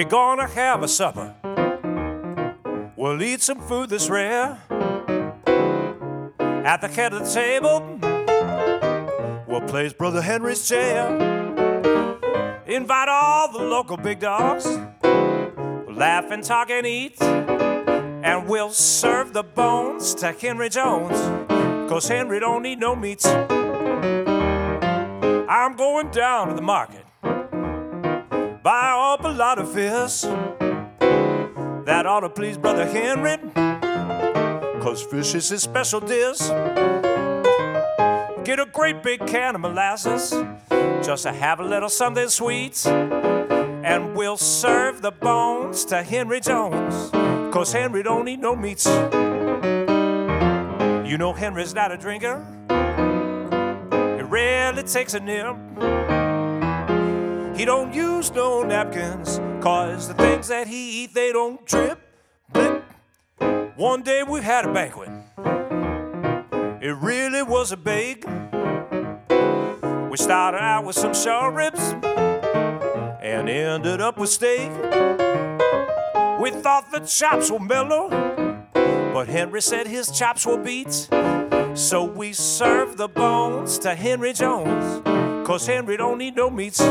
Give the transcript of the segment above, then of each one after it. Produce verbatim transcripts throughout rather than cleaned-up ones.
We're gonna have a supper. We'll eat some food that's rare. At the head of the table, we'll place Brother Henry's chair. Invite all the local big dogs. We'll laugh and talk and eat. And we'll serve the bones to Henry Jones, 'cause Henry don't need no meats. I'm going down to the market, buy up a lot of fish. That ought to please Brother Henry, 'cause fish is his special dish. Get a great big can of molasses, just to have a little something sweet. And we'll serve the bones to Henry Jones, 'cause Henry don't eat no meats. You know Henry's not a drinker. It rarely takes a nip. He don't use no napkins, 'cause the things that he eat, they don't drip, blip. One day we had a banquet. It really was a big. We started out with some short ribs and ended up with steak. We thought the chops were mellow, but Henry said his chops were beat. So we served the bones to Henry Jones, 'cause Henry don't need no meats.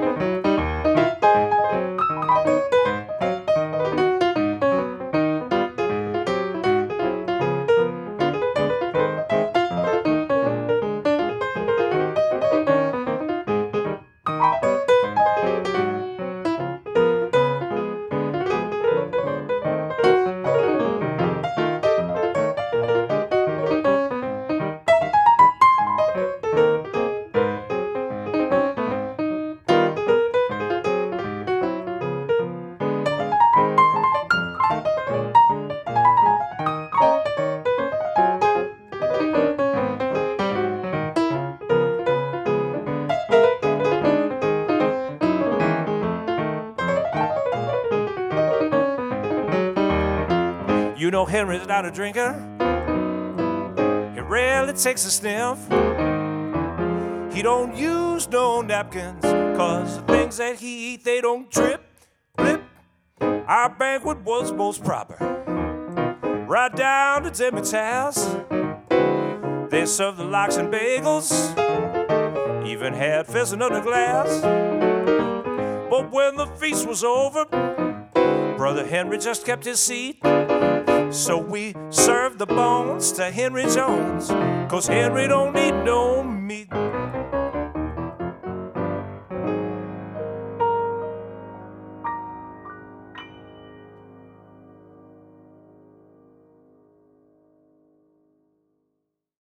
You know Henry's not a drinker. He rarely takes a sniff. He don't use no napkins, 'cause the things that he eat, they don't drip, blip. Our banquet was most proper, right down to Demitasse. They served the lox and bagels, even had pheasant under glass. But when the feast was over, Brother Henry just kept his seat. So we served the bones to Henry Jones, 'cause Henry don't need no meat.